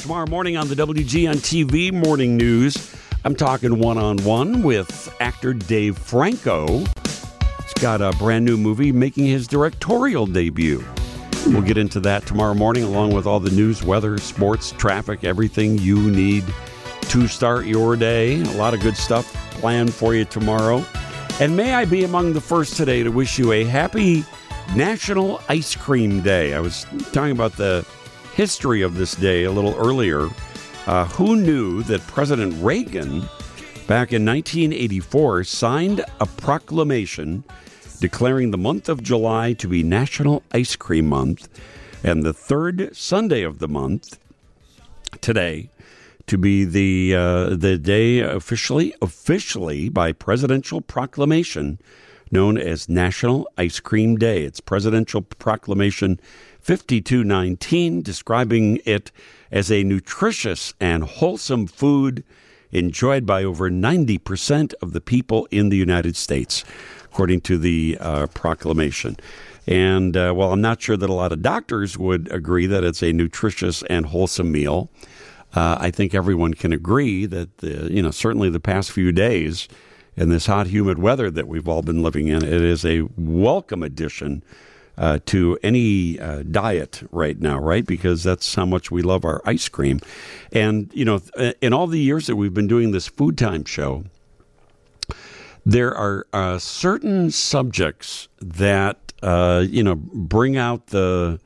tomorrow morning on the WGN TV Morning News. I'm talking one-on-one with actor Dave Franco. He's got a brand new movie making his directorial debut. We'll get into that tomorrow morning, along with all the news, weather, sports, traffic, everything you need to start your day. A lot of good stuff planned for you tomorrow. And may I be among the first today to wish you a happy National Ice Cream Day. I was talking about the history of this day a little earlier. Who knew that President Reagan, back in 1984, signed a proclamation declaring the month of July to be National Ice Cream Month, and the third Sunday of the month, today, to be the day officially by presidential proclamation known as National Ice Cream Day. It's Presidential Proclamation 5219, describing it as a nutritious and wholesome food enjoyed by over 90% of the people in the United States, according to the proclamation. And while I'm not sure that a lot of doctors would agree that it's a nutritious and wholesome meal, I think everyone can agree that, certainly the past few days in this hot, humid weather that we've all been living in, it is a welcome addition to any diet right now, right? Because that's how much we love our ice cream. And, in all the years that we've been doing this Food Time show, there are certain subjects that, bring out the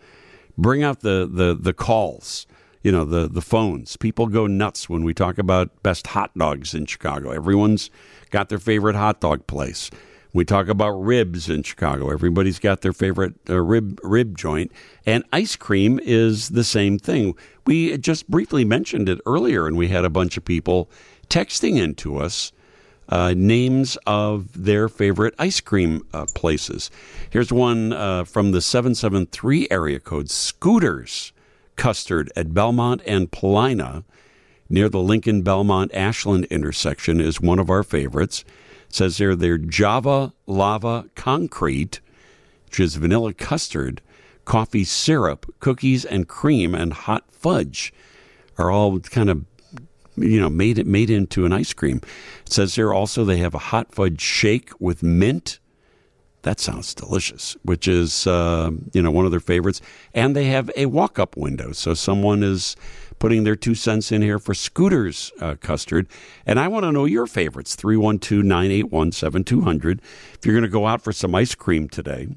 calls. The phones. People go nuts when we talk about best hot dogs in Chicago. Everyone's got their favorite hot dog place. We talk about ribs in Chicago. Everybody's got their favorite rib joint. And ice cream is the same thing. We just briefly mentioned it earlier, and we had a bunch of people texting into us names of their favorite ice cream places. Here's one from the 773 area code, Scooters Custard at Belmont and Paulina, near the Lincoln-Belmont-Ashland intersection, is one of our favorites. It says there their Java Lava Concrete, which is vanilla custard, coffee syrup, cookies and cream, and hot fudge are all kind of, made into an ice cream. It says there also they have a hot fudge shake with mint. That sounds delicious, which is, one of their favorites. And they have a walk-up window. So someone is putting their 2 cents in here for Scooters Custard. And I want to know your favorites, 312-981-7200. If you're going to go out for some ice cream today.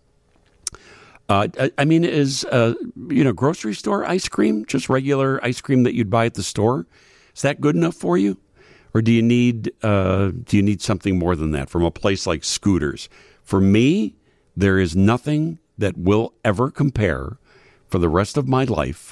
Is grocery store ice cream, just regular ice cream that you'd buy at the store, is that good enough for you? Or do you need something more than that from a place like Scooters? For me, there is nothing that will ever compare for the rest of my life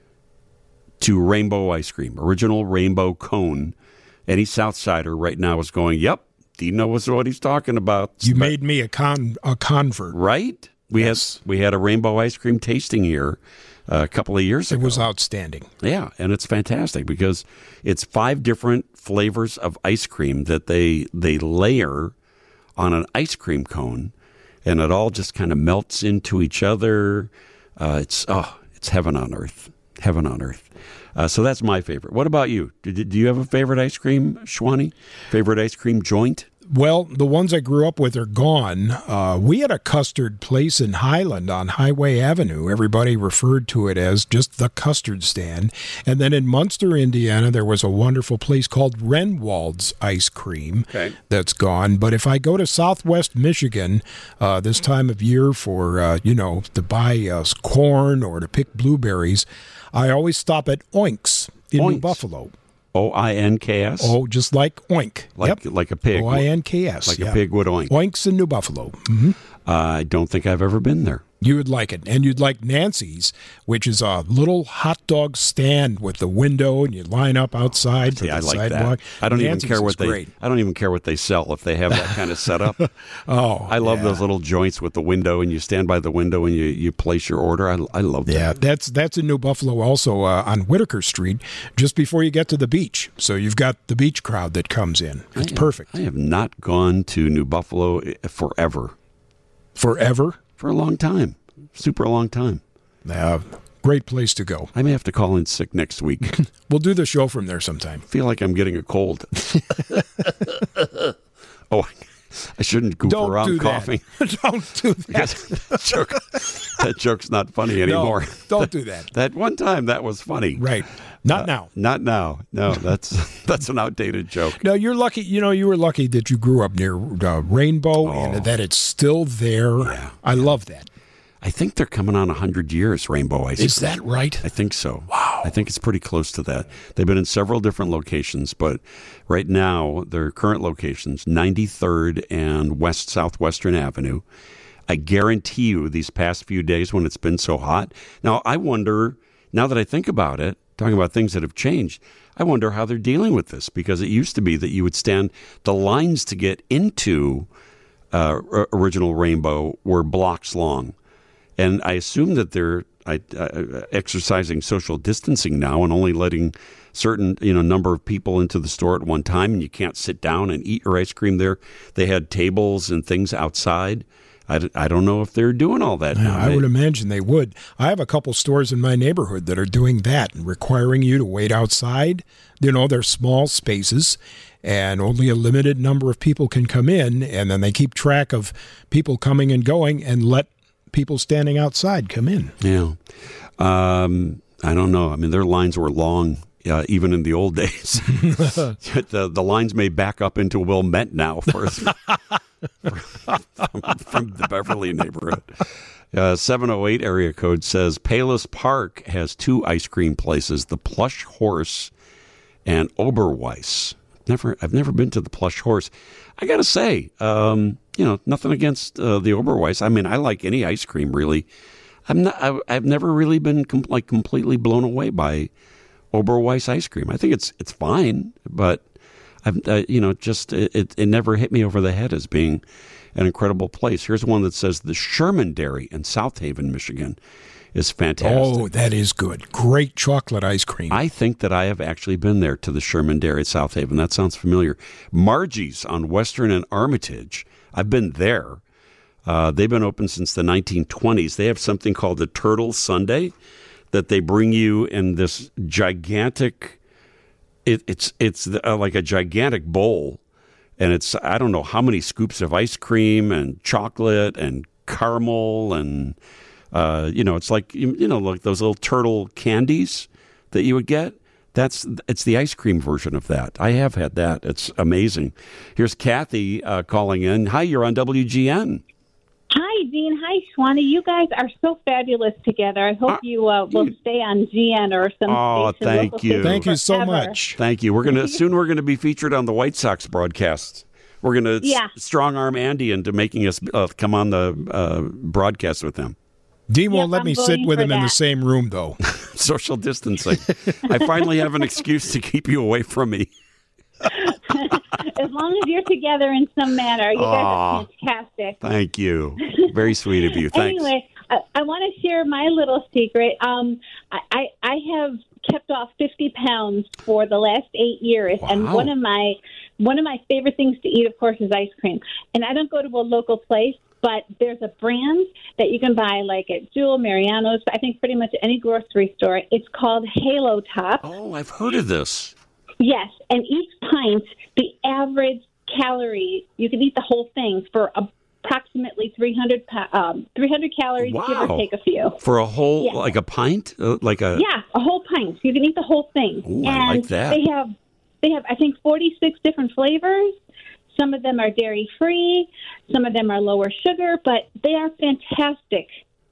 to Rainbow ice cream, original Rainbow cone. Any Southsider right now is going, yep, Dean knows what he's talking about. You made me a convert. Right? We had a Rainbow ice cream tasting here a couple of years ago. It was outstanding. Yeah, and it's fantastic because it's 5 different flavors of ice cream that they layer on an ice cream cone, and it all just kind of melts into each other. It's heaven on earth. Heaven on earth. So that's my favorite. What about you? Do you have a favorite ice cream, Shwani? Favorite ice cream joint? Well, the ones I grew up with are gone. We had a custard place in Highland on Highway Avenue. Everybody referred to it as just the custard stand. And then in Munster, Indiana, there was a wonderful place called Renwald's Ice Cream. Okay. That's gone. But if I go to Southwest Michigan this time of year for, to buy corn or to pick blueberries, I always stop at Oinks in New Buffalo. Oinks? Oh, just like oink. Like a pig. Oinks. Like a pig would oink. Oinks in New Buffalo. Mm-hmm. I don't think I've ever been there. You would like it. And you'd like Nancy's, which is a little hot dog stand with the window, and you line up outside for the sidewalk. That. I don't even care what they sell if they have that kind of setup. I love those little joints with the window, and you stand by the window and you place your order. I love that. Yeah, that's in New Buffalo also on Whitaker Street, just before you get to the beach. So you've got the beach crowd that comes in. It's perfect. I have not gone to New Buffalo forever. Forever? For a long time. Super long time. Great place to go. I may have to call in sick next week. We'll do the show from there sometime. I feel like I'm getting a cold. Oh, I shouldn't goof around coughing. Don't do that. That joke's not funny anymore. No, don't do that. That one time, that was funny. Right. Not now. Not now. No, that's an outdated joke. No, you're lucky. You were lucky that you grew up near Rainbow and that it's still there. Yeah. I love that. I think they're coming on 100 years, Rainbow Ice Cream. Is that right? I think so. Wow. I think it's pretty close to that. They've been in several different locations, but right now, their current locations, 93rd and Southwestern Avenue. I guarantee you these past few days when it's been so hot. Now, I wonder, now that I think about it, talking about things that have changed, I wonder how they're dealing with this, because it used to be that you would stand, the lines to get into Original Rainbow were blocks long. And I assume that they're exercising social distancing now and only letting certain number of people into the store at one time, and you can't sit down and eat your ice cream there. They had tables and things outside. I don't know if they're doing all that now. I would imagine they would. I have a couple stores in my neighborhood that are doing that and requiring you to wait outside. They're small spaces, and only a limited number of people can come in, and then they keep track of people coming and going and let people standing outside come in. Yeah. I don't know. I mean, their lines were long, even in the old days. The lines may back up into Wilmette now from the Beverly neighborhood. 708 area code says Palos Park has 2 ice cream places, the Plush Horse and Oberweis. I've never been to the Plush Horse. I got to say, nothing against the Oberweis. I mean, I like any ice cream, really. I've never really been completely blown away by Oberweis ice cream. I think it's fine, but it never hit me over the head as being an incredible place. Here's one that says the Sherman Dairy in South Haven, Michigan is fantastic. Oh, that is good. Great chocolate ice cream. I think that I have actually been there to the Sherman Dairy at South Haven. That sounds familiar. Margie's on Western and Armitage. I've been there. They've been open since the 1920s. They have something called the Turtle Sundae that they bring you in this gigantic, it's like a gigantic bowl. And it's, I don't know how many scoops of ice cream and chocolate and caramel and, it's like, like those little turtle candies that you would get. It's the ice cream version of that. I have had that. It's amazing. Here's Kathy calling in. Hi, you're on WGN. Hi, Dean. Hi, Shwani. You guys are so fabulous together. I hope you will stay on GN or some station. Thank you. Thank you so much. Thank you. We're gonna be featured on the White Sox broadcast. We're gonna strong arm Andy into making us come on the broadcast with him. Dean won't let me sit with him in the same room, though. Social distancing. I finally have an excuse to keep you away from me. As long as you're together in some manner. You guys are fantastic. Thank you. Very sweet of you. Thanks. Anyway, I want to share my little secret. I have kept off 50 pounds for the last 8 years, and one of my favorite things to eat, of course, is ice cream. And I don't go to a local place, but there's a brand that you can buy like at Jewel, Mariano's, I think pretty much any grocery store. It's called Halo Top. Oh, I've heard of this. Yes, and each pint, the average calorie, you can eat the whole thing for approximately 300 calories, give or take a few. For a whole, like a pint? Yeah, a whole pint. You can eat the whole thing. Ooh, and I like that. They have, I think, 46 different flavors. Some of them are dairy-free. Some of them are lower sugar, but they are fantastic.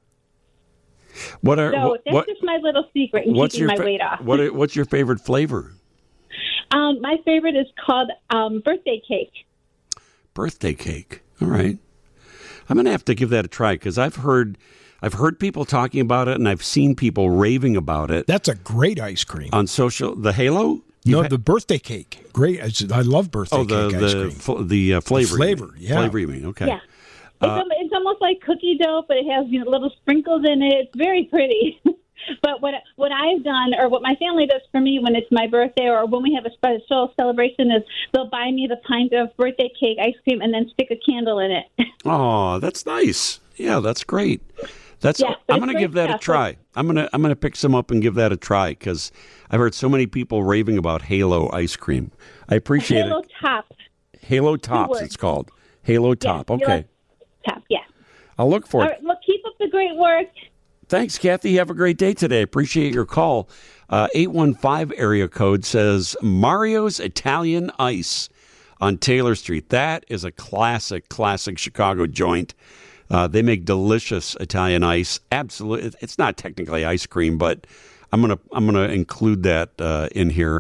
That's just my little secret in keeping my weight off. What's your favorite flavor? My favorite is called birthday cake. Birthday cake. All right. I'm going to have to give that a try because I've heard people talking about it and I've seen people raving about it. That's a great ice cream. On social, the Halo? The birthday cake. Great. I love birthday cake ice cream. The flavor. The flavor, yeah. Flavor, you mean. Okay. Yeah. It's almost like cookie dough, but it has little sprinkles in it. It's very pretty. But what I've done, or what my family does for me when it's my birthday or when we have a special celebration, is they'll buy me the pint of birthday cake ice cream and then stick a candle in it. Oh, that's nice. Yeah, that's great. I'm going to give that a try. I'm going to pick some up and give that a try because I've heard so many people raving about Halo ice cream. I appreciate Halo it. Top. Halo Tops, it's called. Halo Top. Okay. Halo Top. Yeah. I'll look for it. All right, well, keep up the great work. Thanks, Kathy. Have a great day today. Appreciate your call. 815 area code says Mario's Italian Ice on Taylor Street. That is a classic Chicago joint. They make delicious Italian ice. Absolutely, it's not technically ice cream, but I'm gonna include that in here.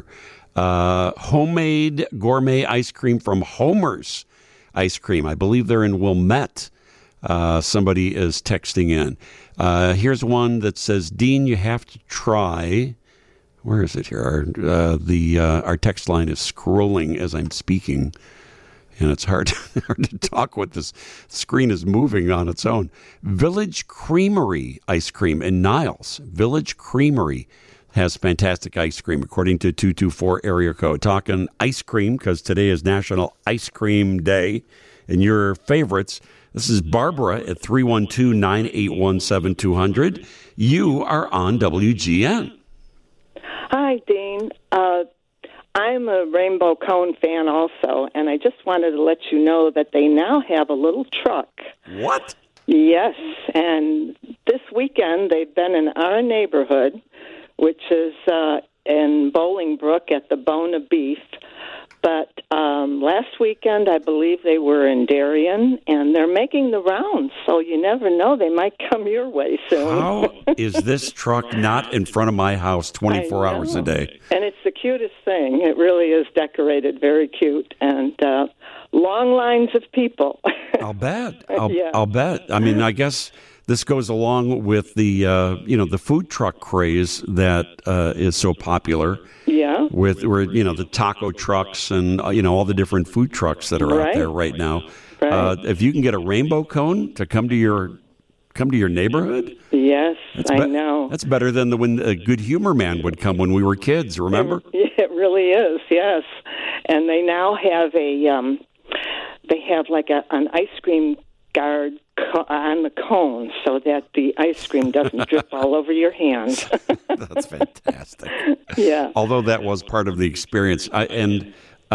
Homemade gourmet ice cream from Homer's Ice Cream. I believe they're in Wilmette. Somebody is texting in. Here's one that says, Dean, you have to try. Where is it here? Our text line is scrolling as I'm speaking, and it's hard to talk with this screen is moving on its own. Village Creamery Ice Cream in Niles. Village Creamery has fantastic ice cream, according to 224 area code. Talking ice cream, because today is National Ice Cream Day, and your favorites. This is Barbara at 312-981-7200. You are on WGN. Hi, Dean. I'm a Rainbow Cone fan also, and I just wanted to let you know that they now have a little truck. What? Yes, and this weekend they've been in our neighborhood, which is in Bolingbrook at the Bona Beef. But last weekend, I believe they were in Darien, and they're making the rounds, so you never know. They might come your way soon. How is this truck not in front of my house 24 hours a day? And it's the cutest thing. It really is decorated, very cute, and long lines of people. I'll bet. I'll bet. I mean, I guess this goes along with the the food truck craze that is so popular. Yeah. With the taco trucks and all the different food trucks that are out there right now. Right. If you can get a rainbow cone to come to your neighborhood, yes, I know. That's better than when a Good Humor Man would come when we were kids. Remember? It really is. Yes, and they now have an ice cream guard on the cone so that the ice cream doesn't drip all over your hands. That's fantastic. Yeah. Although that was part of the experience, I'm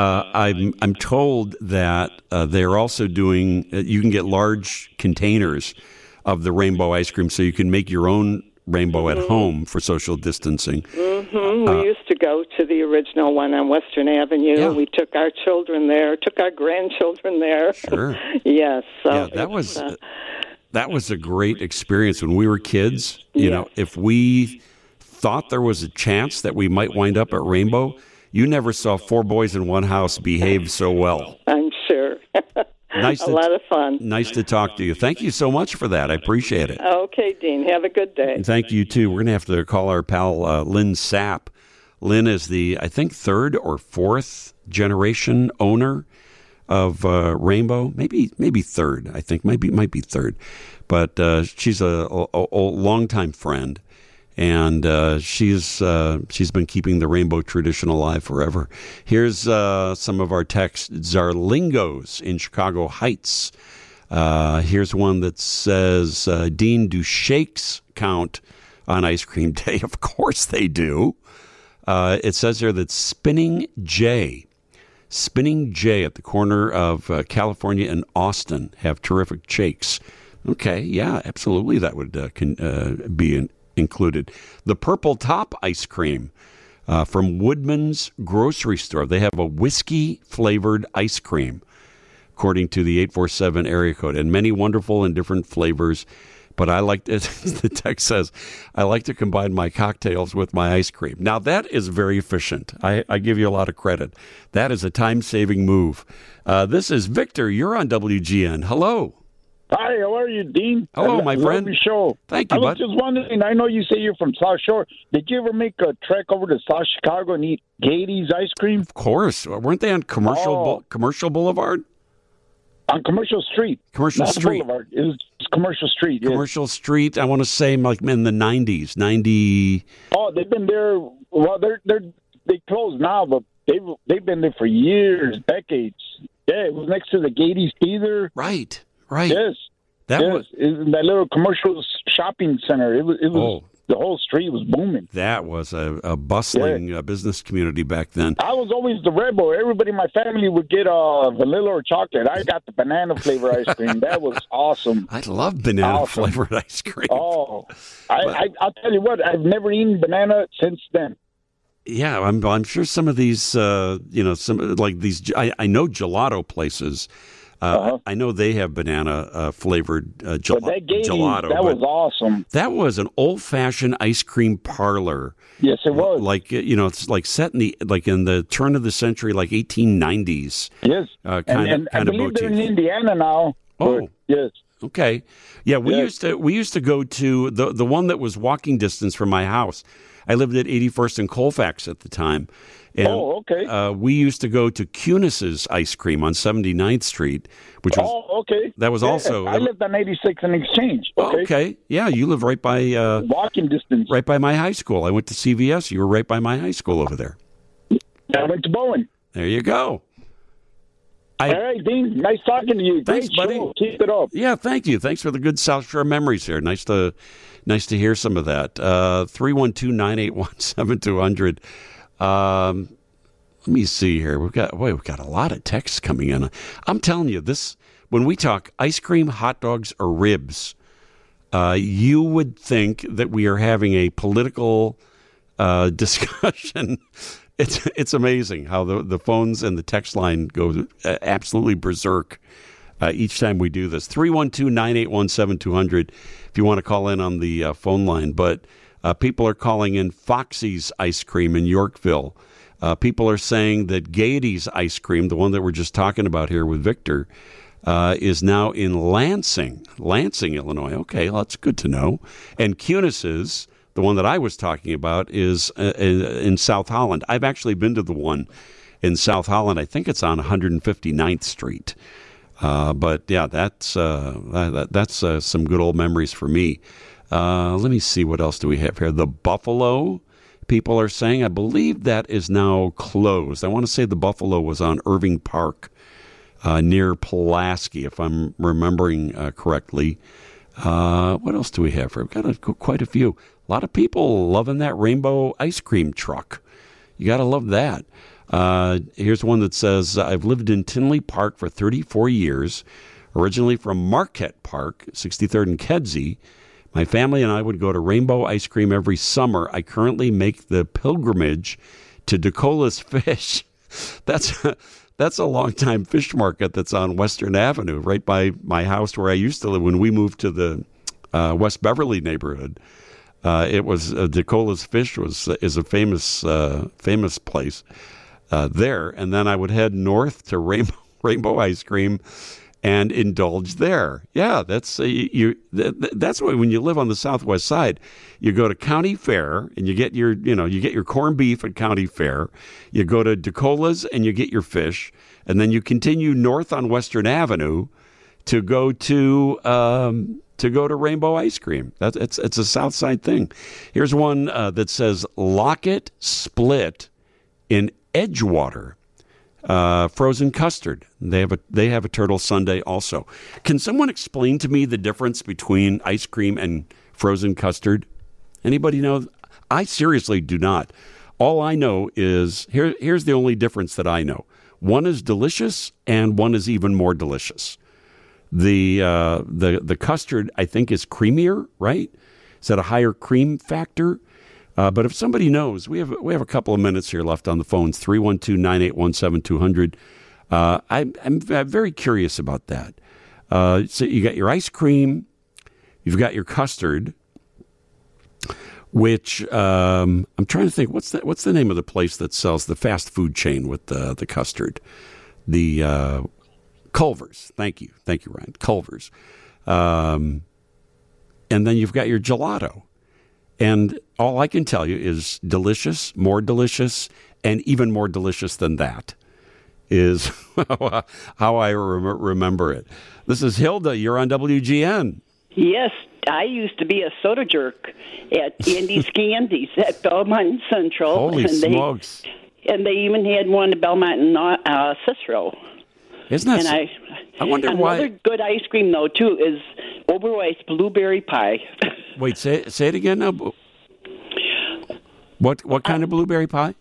told that they're also doing. You can get large containers of the rainbow ice cream, so you can make your own rainbow at home for social distancing. Mm-hmm. We used to go to the original one on Western Avenue. Yeah. We took our children there, took our grandchildren there. Sure. Yes. So that was a great experience when we were kids. You know, if we thought there was a chance that we might wind up at Rainbow, you never saw four boys in one house behave so well. I'm sure. A lot of fun. Nice to talk to you. Thank you so much for that. I appreciate it. Okay, Dean. Have a good day. And thank you, too. We're going to have to call our pal Lynn Sapp. Lynn is the, I think, third or fourth generation owner of Rainbow. Maybe third. I think might be third. But she's a longtime friend. And she's been keeping the rainbow tradition alive forever. Here's some of our texts. Zarlingos in Chicago Heights. Here's one that says, Dean, do shakes count on ice cream day? Of course they do. It says here that Spinning J at the corner of California and Austin have terrific shakes. Okay, yeah, absolutely. That would be included. The Purple Top ice cream from Woodman's Grocery Store. They have a whiskey-flavored ice cream, according to the 847 area code, and many wonderful and different flavors. But I like it, the text says, I like to combine my cocktails with my ice cream. Now, that is very efficient. I give you a lot of credit. That is a time-saving move. This is Victor. You're on WGN. Hello. Hi, how are you, Dean? Hello, my friend. Love your show. Thank you, bud. I was just wondering, I know you say you're from South Shore. Did you ever make a trek over to South Chicago and eat Gatie's ice cream? Of course. Weren't they on Commercial Boulevard? On Commercial Street. Commercial Street. Boulevard. It was Commercial Street. Yes. Commercial Street, I want to say like in the 90s. 90. Oh, they've been there. Well, they closed now, but they've been there for years, decades. Yeah, it was next to the Gatie's Theater. Right. Yes. that little commercial shopping center. It was the whole street was booming. That was a bustling business community back then. I was always the rebel. Everybody in my family would get vanilla or chocolate. I got the banana flavor ice cream. That was awesome. I love banana flavored ice cream. Oh, I'll tell you what. I've never eaten banana since then. Yeah, I'm sure some of these, some like these. I know gelato places. I know they have banana flavored gelato. That was awesome. That was an old fashioned ice cream parlor. Yes, it was. Like it's like set in the turn of the century, like 1890s. Yes, and I believe they're in Indiana now. Oh, yes. Okay, yeah. We used to go to the one that was walking distance from my house. I lived at 81st and Colfax at the time. And, okay. We used to go to Cunis's Ice Cream on 79th Street, which was... Oh, okay. That was also... I lived on 86 and Exchange. Okay. Yeah, you live right by... walking distance. Right by my high school. I went to CVS. You were right by my high school over there. I went to Bowen. There you go. All right, Dean. Nice talking to you. Thanks, Great buddy. Show. Keep it up. Yeah, thank you. Thanks for the good South Shore memories here. Nice to hear some of that. 312-981-7200. Let me see here. We've got a lot of texts coming in. I'm telling you, when we talk ice cream, hot dogs, or ribs, you would think that we are having a political discussion. It's amazing how the phones and the text line go absolutely berserk each time we do this. 312-981-7200 if you want to call in on the phone line. But people are calling in Foxy's Ice Cream in Yorkville. People are saying that Gaiety's Ice Cream, the one that we're just talking about here with Victor, is now in Lansing, Illinois. Okay, well, that's good to know. And Cunis's, the one that I was talking about, is in South Holland. I've actually been to the one in South Holland. I think it's on 159th Street. But yeah, that's some good old memories for me. Let me see, what else do we have here? The Buffalo, people are saying. I believe that is now closed. I want to say the Buffalo was on Irving Park near Pulaski, if I'm remembering correctly. What else do we have here? We've got quite a few. A lot of people loving that rainbow ice cream truck. You got to love that. Here's one that says, I've lived in Tinley Park for 34 years, originally from Marquette Park, 63rd and Kedzie. My family and I would go to Rainbow Ice Cream every summer. I currently make the pilgrimage to DeCola's Fish. That's a long-time fish market that's on Western Avenue, right by my house where I used to live when we moved to the West Beverly neighborhood. It was DeCola's Fish is a famous place there, and then I would head north to Rainbow Ice Cream and indulge there. Yeah, that's that's why when you live on the Southwest side, you go to County Fair and you get your corned beef at County Fair. You go to DeCola's and you get your fish, and then you continue north on Western Avenue to go to Rainbow Ice Cream. It's a South Side thing. Here's one that says Lockett Split in Edgewater. Frozen custard. They have a turtle sundae also. Can someone explain to me the difference between ice cream and frozen custard? Anybody know? I seriously do not. All I know is here's the only difference that I know. One is delicious and one is even more delicious. The custard, I think, is creamier, right? Is that a higher cream factor? But if somebody knows, we have a couple of minutes here left on the phones, 312-981-7200. I'm very curious about that. So you got your ice cream, you've got your custard, which I'm trying to think, what's the name of the place that sells the fast food chain with the custard? The Culver's. Thank you, Ryan. Culver's. And then you've got your gelato. And all I can tell you is delicious, more delicious, and even more delicious than that is how I remember it. This is Hilda. You're on WGN. Yes, I used to be a soda jerk at Andy's Candies at Belmont Central. Holy smokes. And they even had one at Belmont and Cicero. Isn't that? And I wonder why. Another good ice cream though too is Oberweis blueberry pie. Wait, say it again now. What kind of blueberry pie?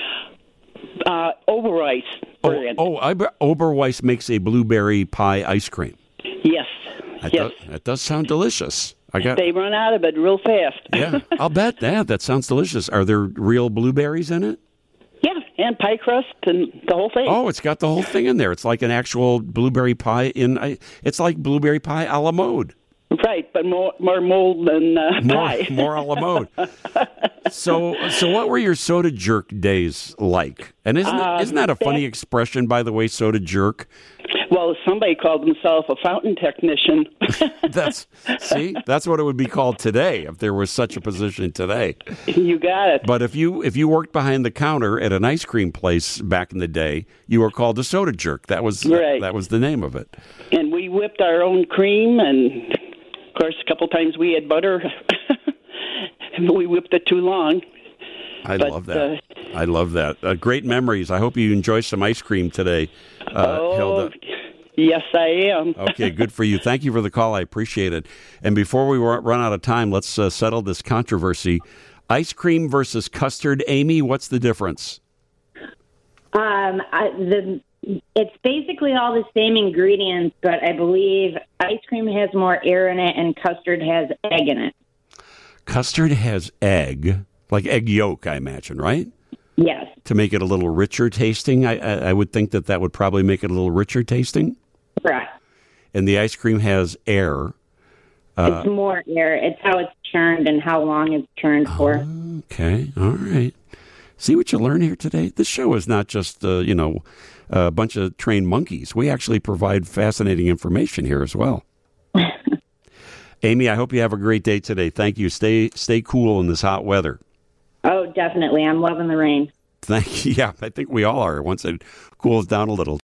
Oberweis brand. Oberweis makes a blueberry pie ice cream. Yes. That does sound delicious. They run out of it real fast. Yeah, I'll bet that sounds delicious. Are there real blueberries in it? Yeah, and pie crust and the whole thing. Oh, it's got the whole thing in there. It's like an actual blueberry pie it's like blueberry pie a la mode. Right, but more mold than pie. More a la mode. So what were your soda jerk days like? And isn't that a funny expression, by the way, soda jerk? Well, somebody called himself a fountain technician. That's what it would be called today if there was such a position today. You got it. But if you worked behind the counter at an ice cream place back in the day, you were called a soda jerk. That was right. That was the name of it. And we whipped our own cream, and of course, a couple times we had butter. We whipped it too long. I love that. Great memories. I hope you enjoy some ice cream today, Hilda. Yes, I am. Okay, good for you. Thank you for the call. I appreciate it. And before we run out of time, let's settle this controversy. Ice cream versus custard. Amy, what's the difference? It's basically all the same ingredients, but I believe ice cream has more air in it and custard has egg in it. Custard has egg, like egg yolk, I imagine, right? Yes. To make it a little richer tasting. I would think that would probably make it a little richer tasting. Right. And the ice cream has air. It's more air. It's how it's churned and how long it's churned for. Okay. All right. See what you learn here today? This show is not just, a bunch of trained monkeys. We actually provide fascinating information here as well. Amy, I hope you have a great day today. Thank you. Stay cool in this hot weather. Oh, definitely. I'm loving the rain. Thank you. Yeah, I think we all are once it cools down a little.